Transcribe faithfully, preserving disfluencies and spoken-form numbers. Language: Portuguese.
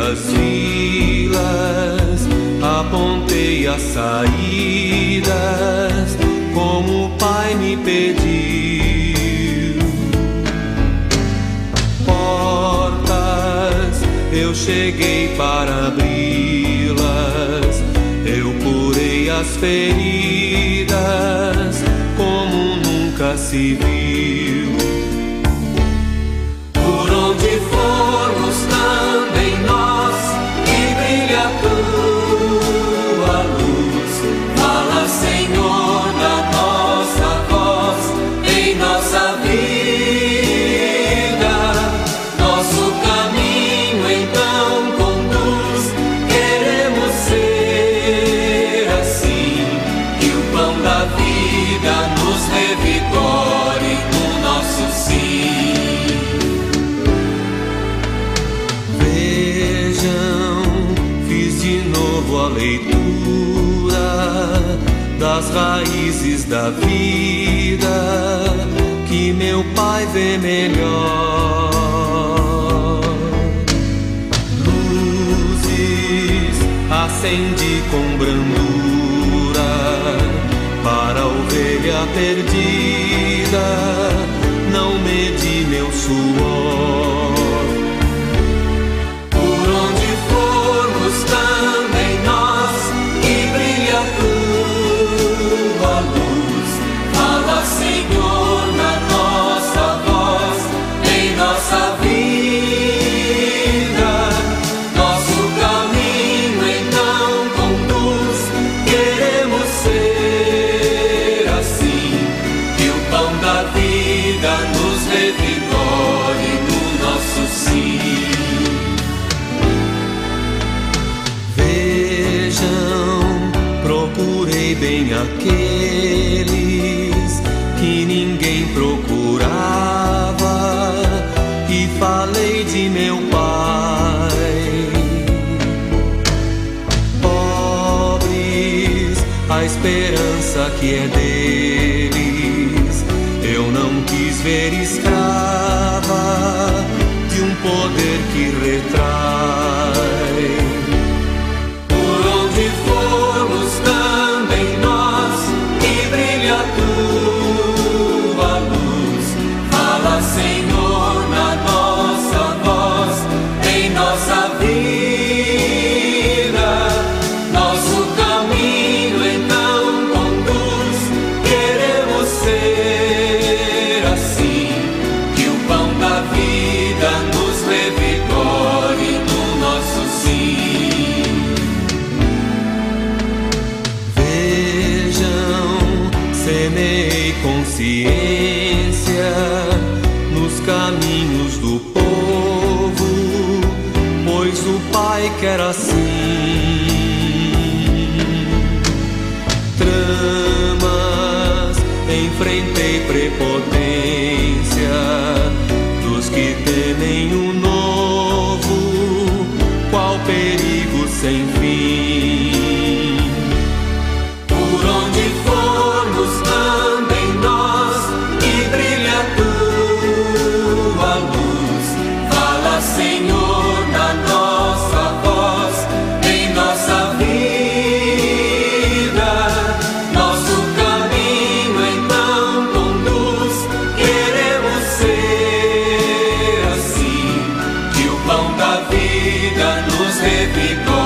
as vilas, apontei as saídas, como o Pai me pediu. Portas, eu cheguei para abri-las, eu curei as feridas, como nunca se viu. Por onde formos, também nós, que brilha a tua luz. Fala, Senhor, na nossa voz, em nossa vida. Nosso caminho então conduz. Queremos ser assim, que o pão da vida nos revigore no nosso sim. A leitura das raízes da vida, que meu Pai vê melhor. Luzes acende com brandura para a ovelha perdida, não mede meu suor. Por onde formos, também nós, que brilha a tua luz. Fala, Senhor, na nossa voz, em nossa vida. Nosso caminho então conduz. Queremos ser assim, que o pão da vida nos revigore no nosso sim. Procurei bem aqueles que ninguém procurava e falei de meu Pai. Pobres, a esperança que é deles, eu não quis ver escrava de um poder que retrai. Por onde formos, também nós, que brilha a tua luz. Fala, Senhor, na nossa voz, em nossa vida. Nosso caminho então conduz. Queremos ser assim, que o pão da vida nos revigore no nosso sim. Semeei consciência nos caminhos do povo, pois o Pai quer assim. Tramas, enfrentei prepotência dos que temem o novo, qual perigo sem fim. Por onde formos, também nós, que brilha a tua luz. Fala, Senhor, na nossa voz, em nossa vida. Nosso caminho então conduz. Queremos ser assim, que o pão da vida nos revigore.